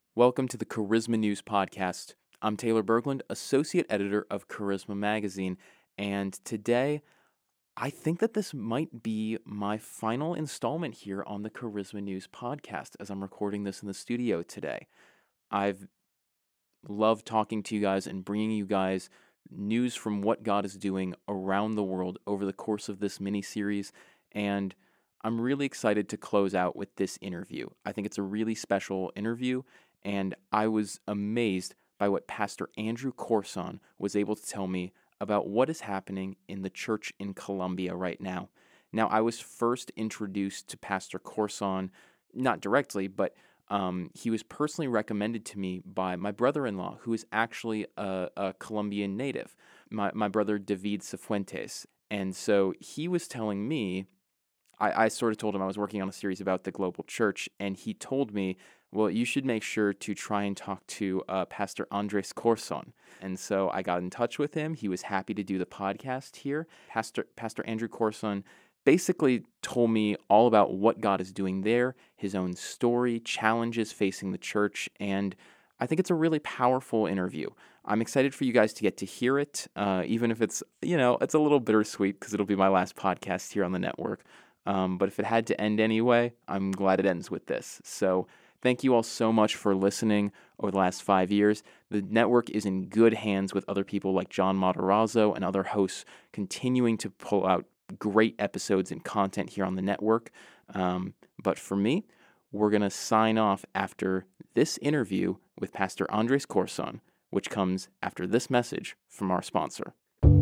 Welcome to the Charisma News Podcast. I'm Taylor Berglund, Associate Editor of Charisma Magazine, and today I think that this might be my final installment here on the Charisma News Podcast as I'm recording this in the studio today. I've loved talking to you guys and bringing you guys news from what God is doing around the world over the course of this mini-series, and I'm really excited to close out with this interview. I think it's a really special interview, and I was amazed by what Pastor Andrew Corson was able to tell me about what is happening in the church in Colombia right now. Now, I was first introduced to Pastor Corson, not directly, but he was personally recommended to me by my brother-in-law, who is actually a Colombian native, my brother David Cifuentes. And so he was telling me, I sort of told him I was working on a series about the global church, and he told me, well, you should make sure to try and talk to Pastor Andres Corson. And so I got in touch with him. He was happy to do the podcast here. Pastor Andrew Corson basically told me all about what God is doing there, his own story, challenges facing the church, and I think it's a really powerful interview. I'm excited for you guys to get to hear it, even if it's a little bittersweet because it'll be my last podcast here on the network. But if it had to end anyway, I'm glad it ends with this. So thank you all so much for listening over the last 5 years. The network is in good hands with other people like John Matarazzo and other hosts continuing to pull out great episodes and content here on the network. But for me, we're going to sign off after this interview with Pastor Andres Corson, which comes after this message from our sponsor.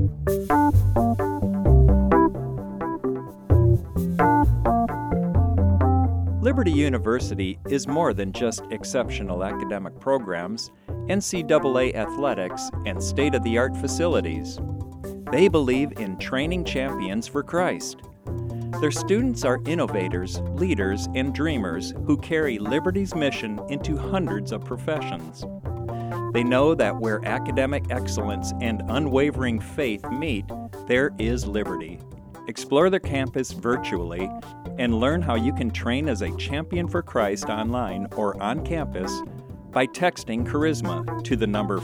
Liberty University is more than just exceptional academic programs, NCAA athletics, and state-of-the-art facilities. They believe in training champions for Christ. Their students are innovators, leaders, and dreamers who carry Liberty's mission into hundreds of professions. They know that where academic excellence and unwavering faith meet, there is liberty. Explore their campus virtually and learn how you can train as a champion for Christ online or on campus by texting Charisma to the number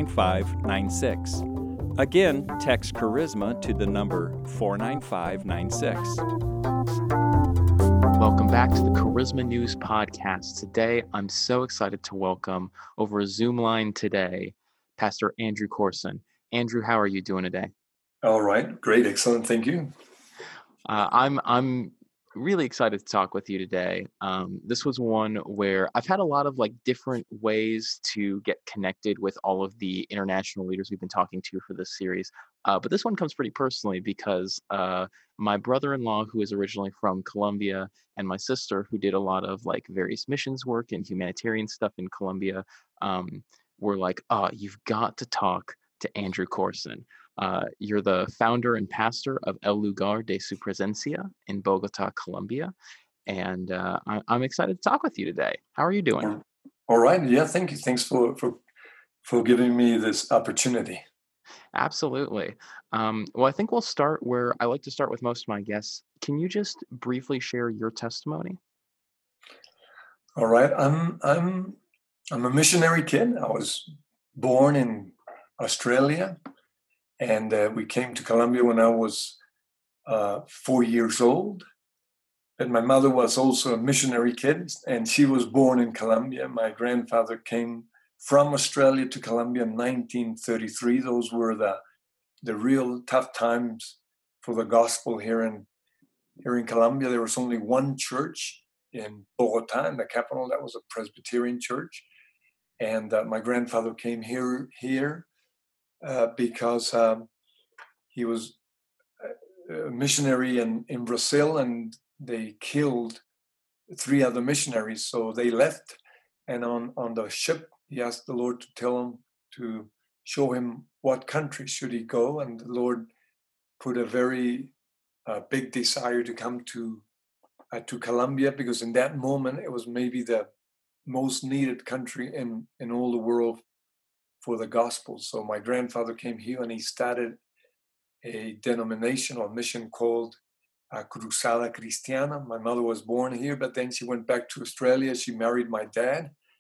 49596. Again, text Charisma to the number 49596. Welcome back to the Charisma News Podcast. Today, I'm so excited to welcome over a Zoom line today, Pastor Andrew Corson. Andrew, how are you doing today? All right, great, excellent, thank you. I'm really excited to talk with you today. This was one where I've had a lot of different ways to get connected with all of the international leaders we've been talking to for this series. But this one comes pretty personally because my brother-in-law, who is originally from Colombia, and my sister, who did a lot of various missions work and humanitarian stuff in Colombia, were like, "Oh, you've got to talk to Andrew Corson. You're the founder and pastor of El Lugar de Su Presencia in Bogota, Colombia, and I'm excited to talk with you today. How are you doing?" All right, yeah, thank you. Thanks for giving me this opportunity. Absolutely. Well, I think we'll start where I like to start with most of my guests. Can you just briefly share your testimony? All right, I'm a missionary kid. I was born in Australia, and we came to Colombia when I was 4 years old. And my mother was also a missionary kid, and she was born in Colombia. My grandfather came from Australia to Colombia in 1933. Those were the real tough times for the gospel here in Colombia. There was only one church in Bogota, in the capital. That was a Presbyterian church. And my grandfather came here because he was a missionary in Brazil, and they killed 3 other missionaries. So they left. And on the ship, he asked the Lord to show him what country should he go. And the Lord put a very big desire to come to Colombia, because in that moment it was maybe the most needed country in all the world for the gospel. So my grandfather came here and he started a denomination or mission called Cruzada Cristiana. My mother was born here, but then she went back to Australia. She married my dad,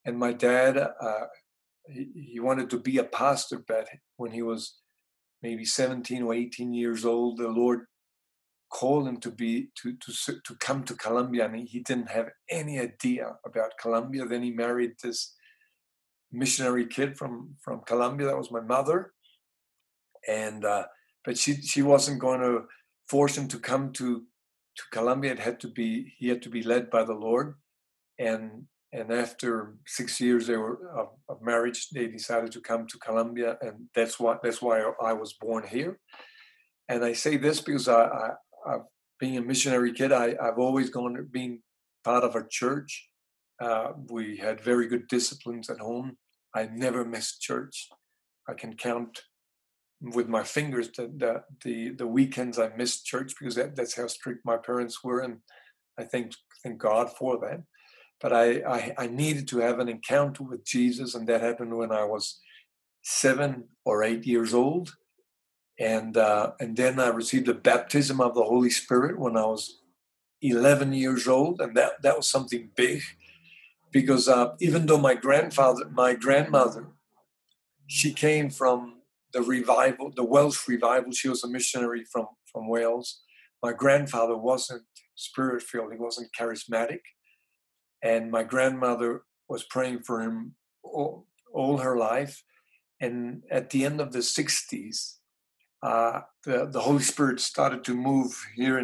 And my dad, he wanted to be a pastor, but when he was maybe 17 or 18 years old, the Lord called him to come to Colombia, and he didn't have any idea about Colombia. Then he married this missionary kid from Colombia. That was my mother, and but she wasn't going to force him to come to Colombia. He had to be led by the Lord, and after 6 years of marriage, they decided to come to Colombia, and that's why I was born here. And I say this because being a missionary kid, I've always being part of a church. We had very good disciplines at home. I never missed church. I can count with my fingers the weekends I missed church, because that's how strict my parents were, and I thank God for that. But I needed to have an encounter with Jesus, and that happened when I was 7 or 8 years old. And then I received the baptism of the Holy Spirit when I was 11 years old, and that was something big, because even though my grandmother, she came from the revival, the Welsh revival. She was a missionary from Wales. My grandfather wasn't spirit-filled. He wasn't charismatic. And my grandmother was praying for him all her life. And at the end of the 60s, the Holy Spirit started to move here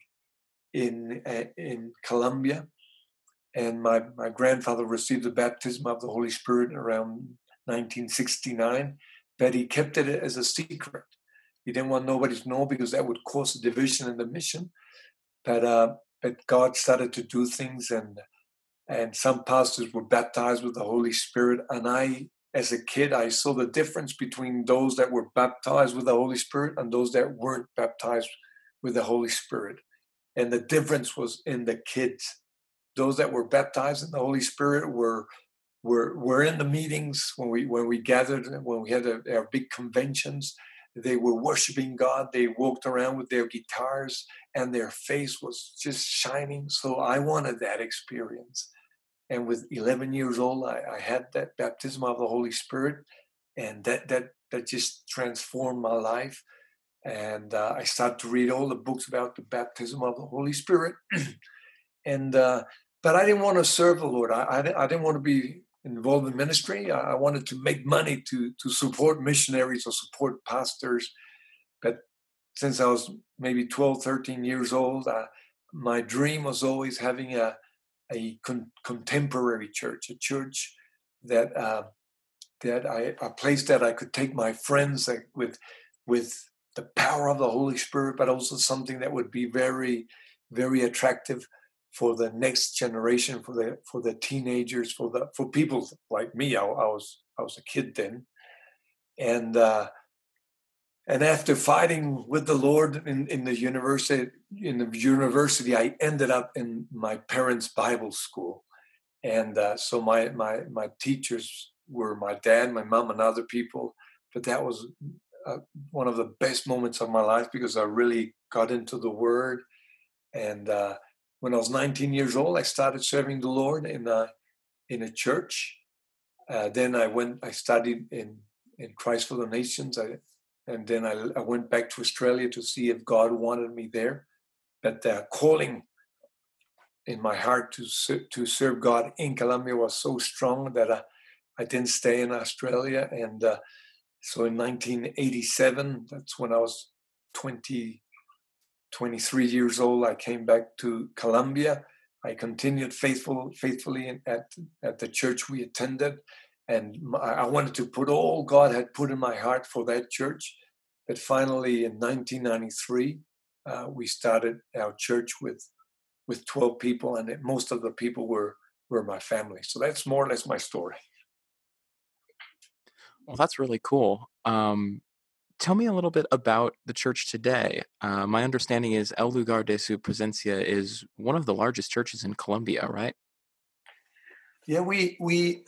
in Colombia, and my grandfather received the baptism of the Holy Spirit around 1969, but he kept it as a secret. He didn't want nobody to know, because that would cause a division in the mission. But God started to do things, and some pastors were baptized with the Holy Spirit, and I, as a kid, I saw the difference between those that were baptized with the Holy Spirit and those that weren't baptized with the Holy Spirit. And the difference was in the kids. Those that were baptized in the Holy Spirit were in the meetings when we gathered, when we had our big conventions. They were worshiping God. They walked around with their guitars, and their face was just shining. So I wanted that experience. And with 11 years old, I had that baptism of the Holy Spirit, and that just transformed my life. And I started to read all the books about the baptism of the Holy Spirit. And but I didn't want to serve the Lord. I didn't want to be involved in ministry. I wanted to make money to support missionaries or support pastors. But since I was maybe 12, 13 years old, my dream was always having a contemporary church, a church that a place that I could take my friends with the power of the Holy Spirit, but also something that would be very, very attractive for the next generation, for the teenagers, for people like me. I was a kid then, and after fighting with the Lord in the university, I ended up in my parents' Bible school, and so my teachers were my dad, my mom, and other people. But that was one of the best moments of my life, because I really got into the Word. And when I was 19 years old, I started serving the Lord in a church. Then I studied in Christ for the Nations. And then I went back to Australia to see if God wanted me there. But the calling in my heart to serve God in Colombia was so strong that I didn't stay in Australia. And so in 1987, that's when I was 23 years old, I came back to Colombia. I continued faithfully at the church we attended. And I wanted to put all God had put in my heart for that church. But finally, in 1993, we started our church with 12 people, and most of the people were my family. So that's more or less my story. Well, that's really cool. Tell me a little bit about the church today. My understanding is El Lugar de Su Presencia is one of the largest churches in Colombia, right? Yeah, we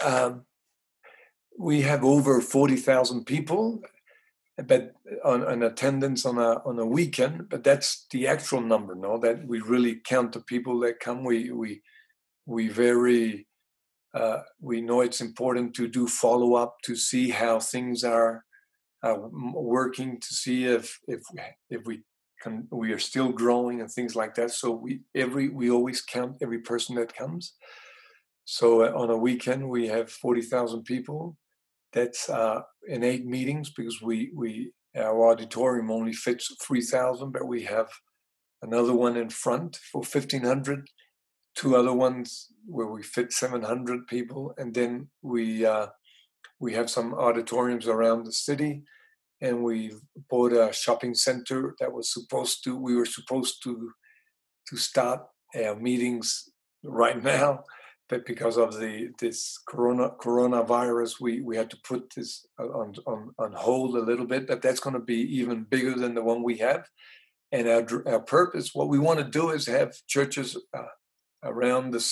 have over 40,000 people, but on attendance on a weekend. But that's the actual number. No, that we really count the people that come. We very We know it's important to do follow-up to see how things are working, to see if we are still growing and things like that. So we always count every person that comes. So on a weekend we have 40,000 people. That's in 8 meetings, because our auditorium only fits 3,000, but we have another one in front for 1,500, 2 other ones where we fit 700 people, and then we have some auditoriums around the city, and we bought a shopping center that we were supposed to start our meetings right now, but because of this coronavirus, we had to put this on hold a little bit. But that's going to be even bigger than the one we have. And our purpose, what we want to do, is have churches around the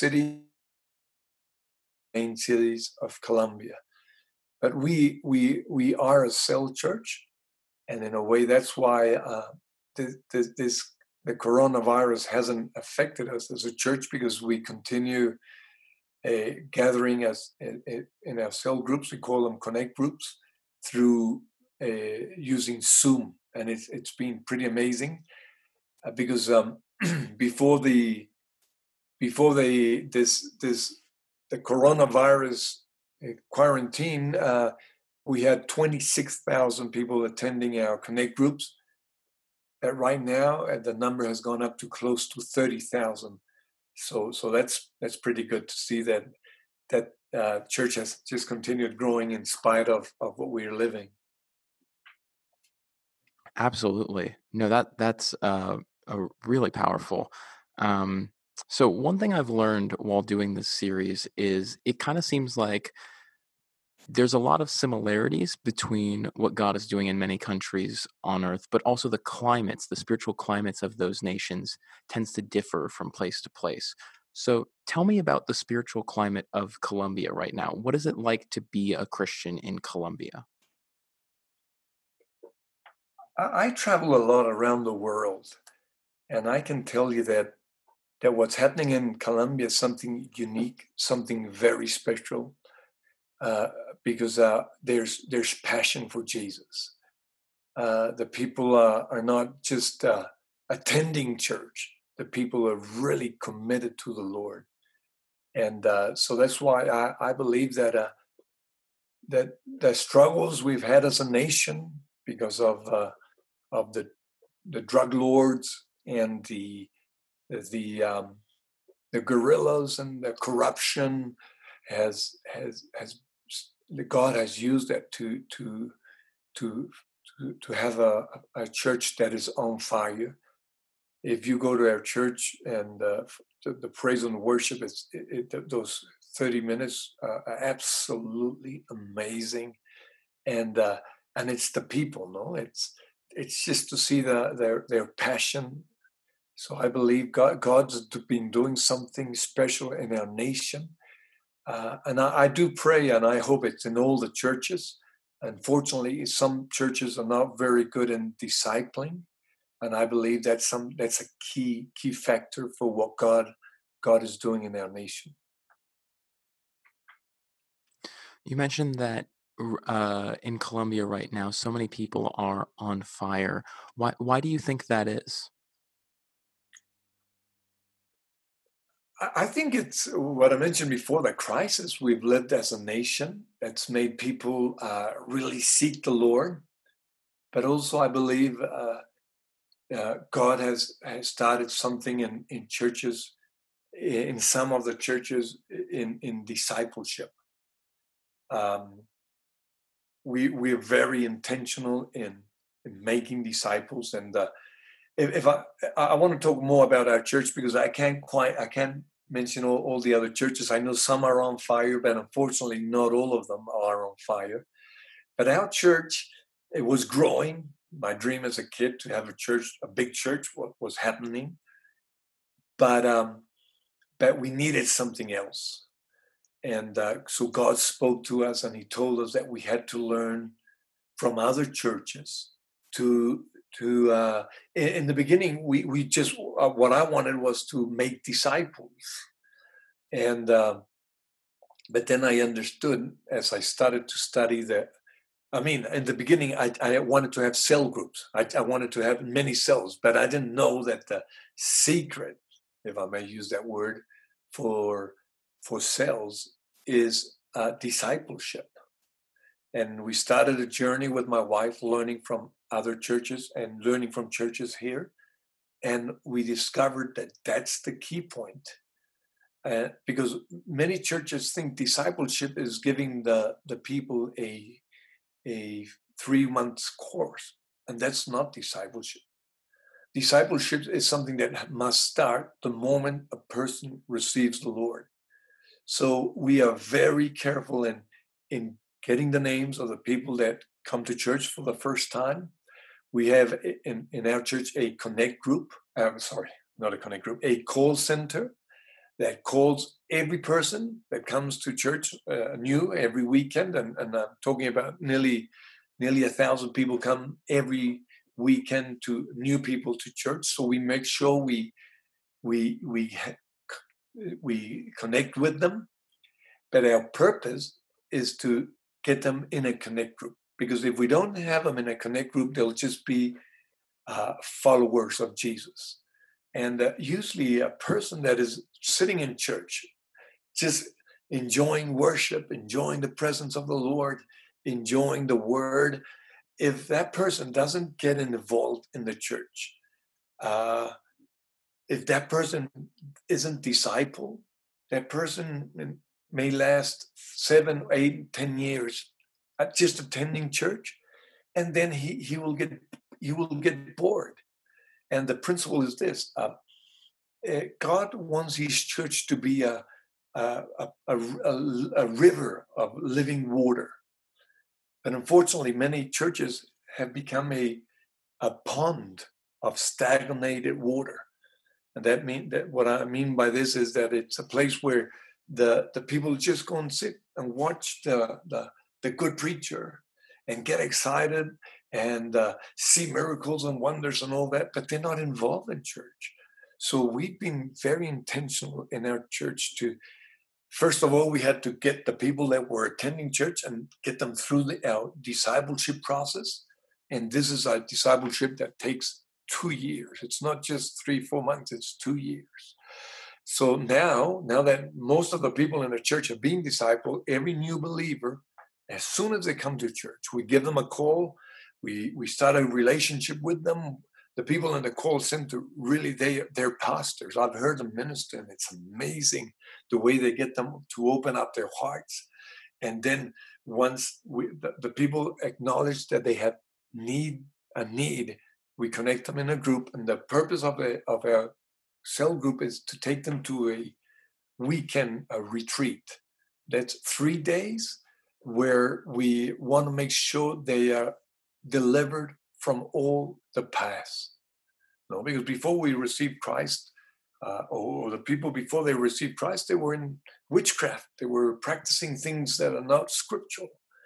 main cities of Colombia. But we are a cell church, and in a way, that's why the coronavirus hasn't affected us as a church, because we continue gathering in our cell groups. We call them connect groups, through using Zoom, and it's been pretty amazing, because before the coronavirus quarantine, we had 26,000 people attending our connect groups. But right now, the number has gone up to close to 30,000. So that's pretty good to see that church has just continued growing in spite of what we're living. Absolutely. No, that's really powerful. So one thing I've learned while doing this series is it kind of seems like there's a lot of similarities between what God is doing in many countries on earth, but also the climates, the spiritual climates of those nations tends to differ from place to place. So tell me about the spiritual climate of Colombia right now. What is it like to be a Christian in Colombia? I travel a lot around the world, and I can tell you that what's happening in Colombia is something unique, something very special, because there's passion for Jesus. The people are not just attending church. The people are really committed to the Lord, and so that's why I believe that the struggles we've had as a nation, because of the drug lords and the guerrillas and the corruption, has God has used that to have a church that is on fire. If you go to our church, and the praise and worship, those 30 minutes are absolutely amazing, and it's the people, no, it's just to see their passion. So I believe God's been doing something special in our nation, and I do pray, and I hope it's in all the churches. Unfortunately, some churches are not very good in discipling, and I believe that's a key factor for what God is doing in our nation. You mentioned that in Colombia right now, so many people are on fire. Why do you think that is? I think it's what I mentioned before, the crisis we've lived as a nation that's made people really seek the Lord. But also, I believe God has started something in churches, in some of the churches, in discipleship. We're very intentional in making disciples, and if I want to talk more about our church, because I can't mention all the other churches. I know some are on fire, but unfortunately not all of them are on fire. But our church, it was growing. My dream as a kid to have a big church, what was happening. But we needed something else. And so God spoke to us, and he told us that we had to learn from other churches to in the beginning, we just what I wanted was to make disciples, and But then I understood as I started to study in the beginning, I wanted to have cell groups. I wanted to have many cells, but I didn't know that the secret, if I may use that word, for cells is discipleship. And we started a journey with my wife, learning from other churches and learning from churches here. And we discovered that that's the key point. Because many churches think discipleship is giving the people a 3 months course. And that's not discipleship. Discipleship is something that must start the moment a person receives the Lord. So we are very careful in getting the names of the people that come to church for the first time. We have in our church a connect group. Not a connect group, a call center that calls every person that comes to church new every weekend. And I'm talking about nearly 1,000 people come every weekend to new people to church. So we make sure we connect with them. But our purpose is to get them in a connect group. Because if we don't have them in a connect group, they'll just be followers of Jesus. And usually a person that is sitting in church, just enjoying worship, enjoying the presence of the Lord, enjoying the word, if that person doesn't get involved in the church, if that person isn't discipled, that person may last 7, 8, 10 years just attending church, and then he will get bored. And the principle is this: God wants His church to be a river of living water. But unfortunately, many churches have become a pond of stagnated water. And that what I mean by this is that it's a place where the people just go and sit and watch the good preacher and get excited and see miracles and wonders and all that, but they're not involved in church. So we've been very intentional in our church to, first of all, we had to get the people that were attending church and get them through our discipleship process. And this is a discipleship that takes 2 years. It's not just 3-4 months, it's 2 years. So now that most of the people in the church are being discipled, every new believer, as soon as they come to church, we give them a call. We start a relationship with them. The people in the call center, really, they're pastors. I've heard them minister, and it's amazing the way they get them to open up their hearts. And then once the people acknowledge that they have a need, we connect them in a group. And the purpose of our cell group is to take them to a weekend retreat. That's 3 days where we want to make sure they are delivered from all the past. No, because before we received Christ, or the people before they received Christ, they were in witchcraft. They were practicing things that are not scriptural.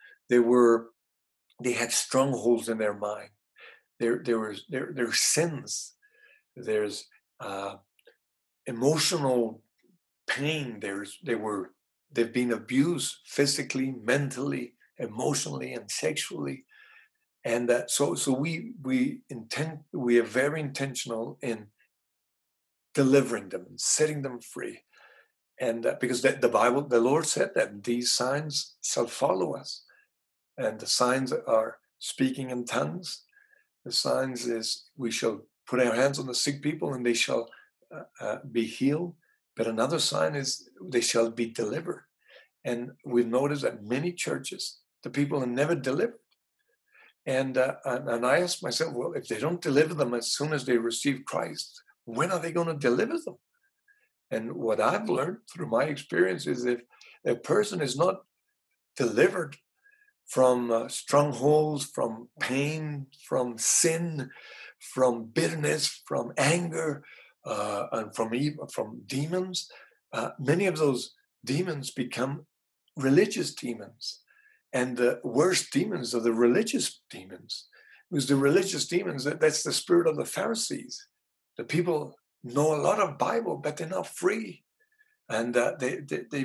They had strongholds in their mind. There sins. There's emotional pain. They've been abused physically, mentally, emotionally, and sexually. And so we are very intentional in delivering them and setting them free. And because the Bible, the Lord said that these signs shall follow us. And the signs are speaking in tongues. The signs is we shall put our hands on the sick people and they shall be healed. But another sign is they shall be delivered. And we've noticed that many churches, the people are never delivered. And I asked myself, well, if they don't deliver them as soon as they receive Christ, when are they going to deliver them? And what I've learned through my experience is if a person is not delivered from strongholds, from pain, from sin, from bitterness, from anger, and from demons, many of those demons become religious demons. And the worst demons are the religious demons. Because the religious demons, that's the spirit of the Pharisees. The people know a lot of Bible, but they're not free. And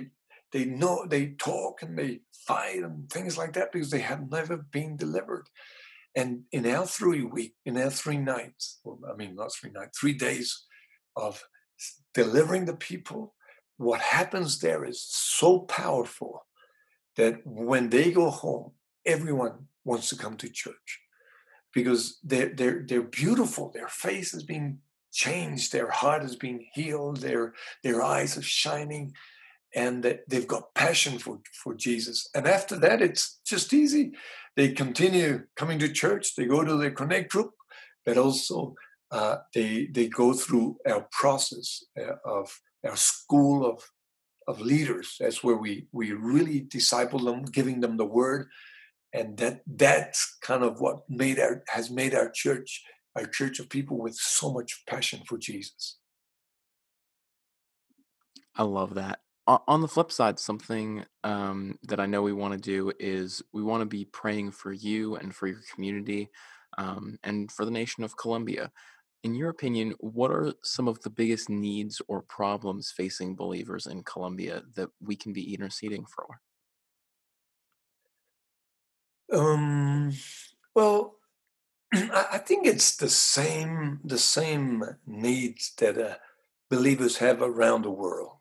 they know, they talk and they fight and things like that because they have never been delivered. And in our 3 week, in our 3 nights, well, I mean, not 3 nights, 3 days of delivering the people, what happens there is so powerful that when they go home, everyone wants to come to church because they're beautiful. Their face is being changed, their heart is being healed, their eyes are shining, and they've got passion for Jesus. And after that, it's just easy. They continue coming to church. They go to their connect group, but also they go through our process of our school of leaders. That's where we really disciple them, giving them the word, and that's kind of what has made our church of people with so much passion for Jesus. I love that. On the flip side, something that I know we want to do is we want to be praying for you and for your community and for the nation of Colombia. In your opinion, what are some of the biggest needs or problems facing believers in Colombia that we can be interceding for? Um, well, I think it's the same needs that believers have around the world.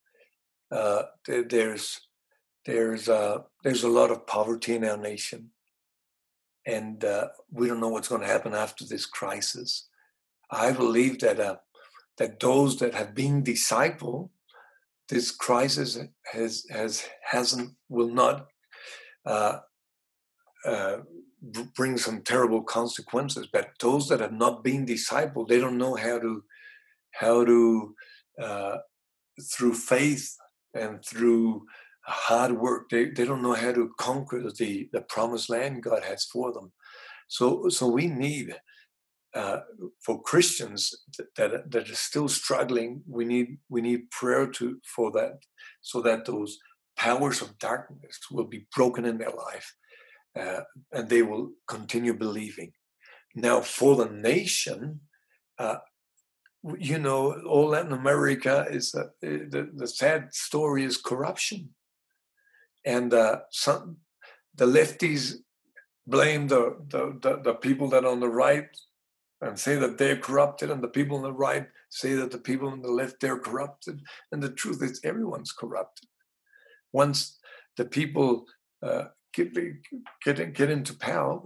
There's there's a lot of poverty in our nation, and we don't know what's going to happen after this crisis. I believe that those that have been discipled, this crisis hasn't will not uh, uh, bring some terrible consequences. But those that have not been discipled, they don't know how to uh, through faith and through hard work. They don't know how to conquer the promised land God has for them. So we need for Christians that are still struggling. We need prayer for that, so that those powers of darkness will be broken in their life, uh, and they will continue believing. Now, for the nation, uh, all Latin America is the sad story is corruption, and the lefties blame the people that are on the right and say that they're corrupted, and the people on the right say that the people on the left they're corrupted. And the truth is, everyone's corrupted. Once the people uh, get into power,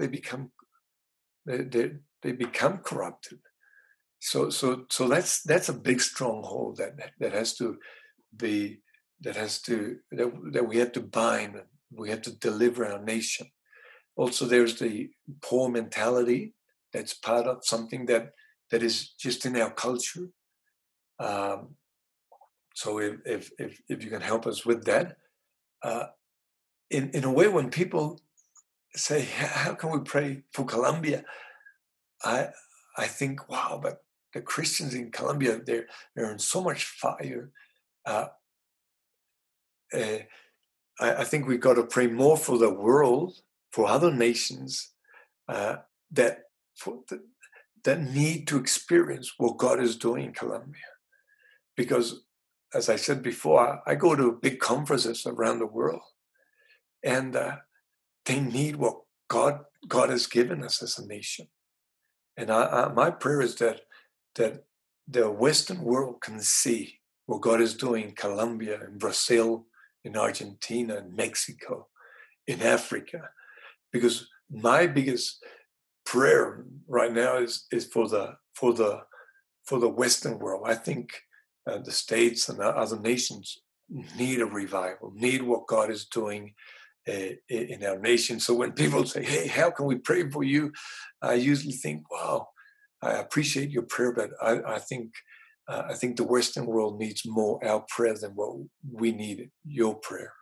they become corrupted. So that's a big stronghold that has to be that we have to bind. We have to deliver our nation. Also, there's the poor mentality. That's part of something that is just in our culture. Um, so if you can help us with that, uh, in a way, when people say, "How can we pray for Colombia?" I I think, wow, but the Christians in Colombia, they're in so much fire. Uh, uh, I think we've got to pray more for the world, for other nations uh, that for that need to experience what God is doing in Colombia. Because, as I said before, I go to big conferences around the world, and they need what God has given us as a nation. And my prayer is that the Western world can see what God is doing in Colombia, in Brazil, in Argentina, in Mexico, in Africa. Because my biggest prayer right now is for the Western world. I think the states and other nations need a revival, need what God is doing in our nation. So when people say, "Hey, how can we pray for you?" I usually think, "Wow, I appreciate your prayer, but I think the Western world needs more our prayer than what we need your prayer."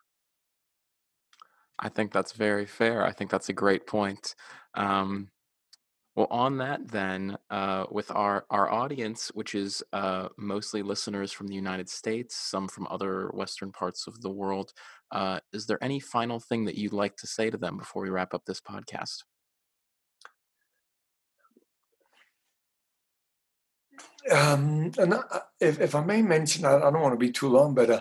I think that's very fair. I think that's a great point. Um, Well, on that then, with our audience, which is mostly listeners from the United States, some from other Western parts of the world, is there any final thing that you'd like to say to them before we wrap up this podcast? And if I may mention, I don't want to be too long, but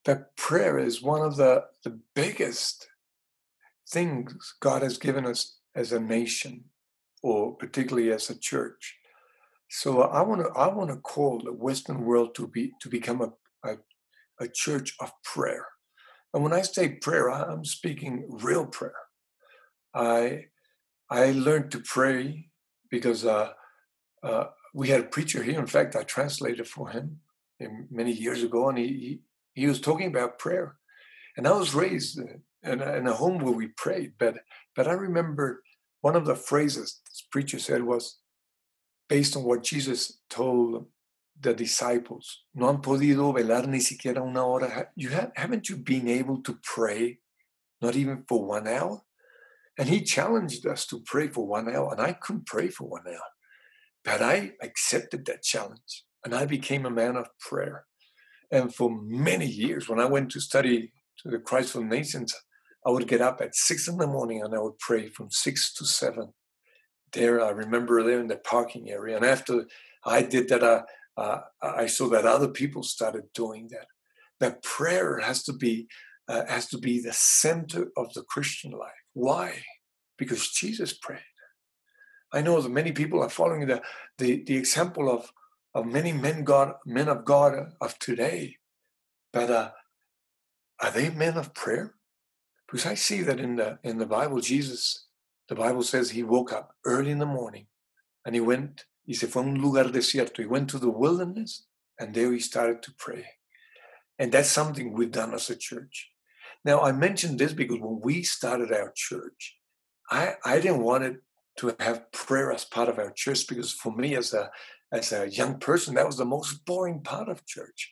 that prayer is one of the biggest things God has given us as a nation, or particularly as a church. So I want to call the Western world to become a church of prayer. And when I say prayer, I'm speaking real prayer. I learned to pray because we had a preacher here. In fact, I translated for him many years ago, and he was talking about prayer. And I was raised in a home where we prayed, but I remember one of the phrases this preacher said was based on what Jesus told the disciples. No han podido velar ni siquiera una hora. Haven't you been able to pray, not even for 1 hour? And he challenged us to pray for 1 hour, and I couldn't pray for 1 hour. But I accepted that challenge, and I became a man of prayer. And for many years, when I went to study to the Christ for the Nations, I would get up at 6 in the morning and I would pray from 6 to 7. There, I remember there in the parking area. And after I did that, I saw that other people started doing that. That prayer has to be the center of the Christian life. Why? Because Jesus prayed. I know that many people are following the example of many men of God of today, but are they men of prayer? Because I see that in the Bible, Jesus, the Bible says he woke up early in the morning and he se fue a un lugar desierto. He went to the wilderness and there he started to pray. And that's something we've done as a church. Now, I mentioned this because when we started our church, I didn't want it to have prayer as part of our church, because for me as a young person, that was the most boring part of church.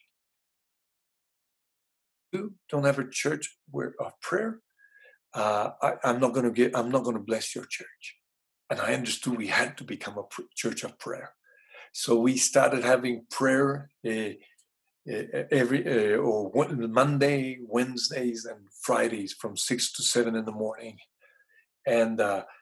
You don't have a church of prayer. I'm not going to bless your church. And I understood we had to become a church of prayer. So we started having prayer Monday, Wednesdays, and Fridays from 6 to 7 in the morning. And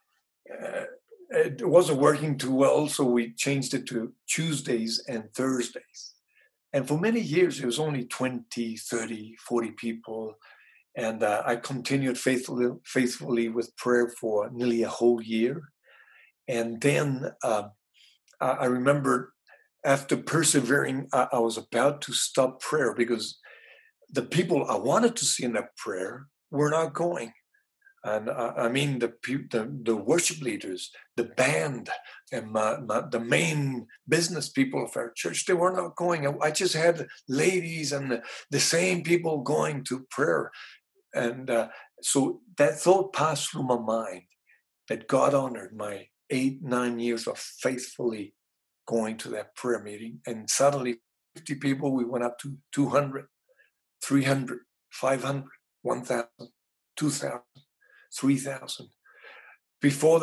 it wasn't working too well, so we changed it to Tuesdays and Thursdays. And for many years, it was only 20, 30, 40 people. And I continued faithfully with prayer for nearly a whole year. And then I remember after persevering, I was about to stop prayer because the people I wanted to see in that prayer were not going. And I mean, the worship leaders, the band, and the main business people of our church, they were not going. I just had ladies and the same people going to prayer. And so that thought passed through my mind that God honored my 8-9 years of faithfully going to that prayer meeting. And suddenly 50 people, we went up to 200, 300, 500, 1,000, 2,000. 3,000. Before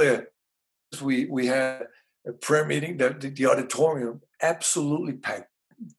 we had a prayer meeting, the auditorium absolutely packed.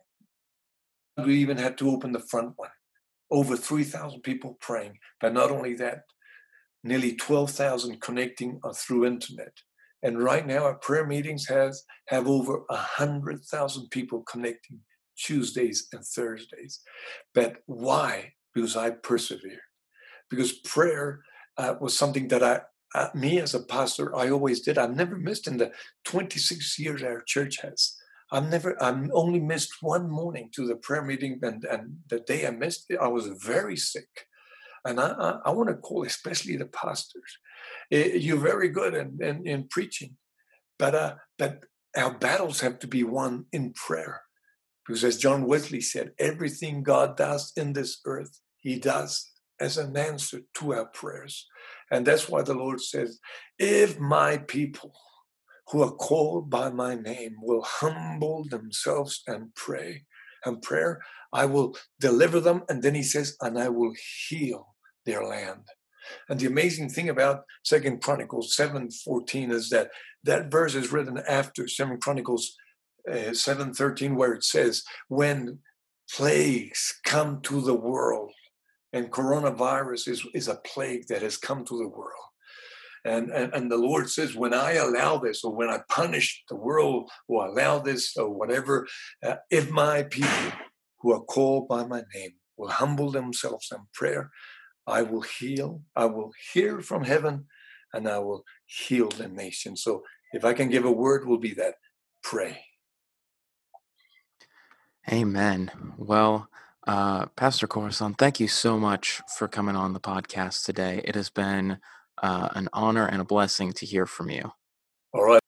We even had to open the front one. Over 3,000 people praying. But not only that, nearly 12,000 connecting through internet. And right now our prayer meetings have over 100,000 people connecting Tuesdays and Thursdays. But why? Because I persevere. Because prayer was something that me as a pastor, I always did. I've never missed in the 26 years our church has. I've only missed one morning to the prayer meeting, and the day I missed it, I was very sick. And I want to call especially the pastors. You're very good in preaching, but our battles have to be won in prayer. Because as John Wesley said, everything God does in this earth, he does as an answer to our prayers. And that's why the Lord says, if my people who are called by my name will humble themselves and pray, and prayer, I will deliver them. And then he says, and I will heal their land. And the amazing thing about 2 Chronicles 7:14 is that verse is written after 2 Chronicles 7:13, where it says, when plagues come to the world, and coronavirus is a plague that has come to the world. And the Lord says, when I allow this, or when I punish the world, or allow this, or whatever, if my people who are called by my name will humble themselves in prayer, I will heal, I will hear from heaven, and I will heal the nation. So if I can give a word, will be that: pray. Amen. Well, Pastor Corazon, thank you so much for coming on the podcast today. It has been an honor and a blessing to hear from you. All right.